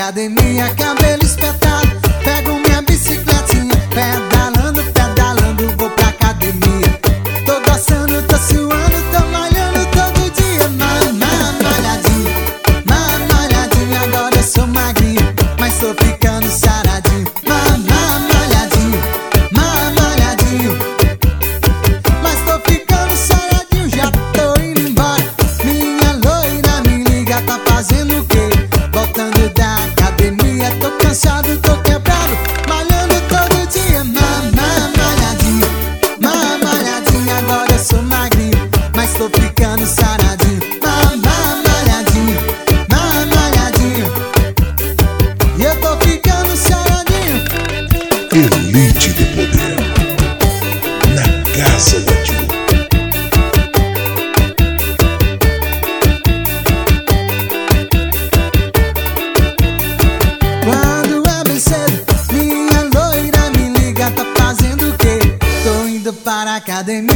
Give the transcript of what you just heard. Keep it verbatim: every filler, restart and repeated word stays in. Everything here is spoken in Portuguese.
academia, cabelo espetado. Pego minha bicicletinha, pedalando, pedalando, vou pra academia. Tô gostando, tô suando, tô malhando todo dia. Mamá, malhadinho, mamá, malhadinho. Agora eu sou magrinho, mas tô ficando saradinho. Mamá, malhadinho, mamá, malhadinho, mas tô ficando saradinho. Já tô indo embora. Minha loira me liga, tá fazendo o quê? Voltando da academia, tô cansado, tô quebrado, malhando todo dia. Mamá, malhadinho, mamá, malhadinho. Agora eu sou magrinho, mas tô ficando saradinho. Mamá, malhadinho, mamá, malhadinho, e eu tô ficando saradinho. Elite de poder na casa da Ju. Quando é bem cedo, minha loira me liga, tá fazendo o quê? Tô indo para a academia.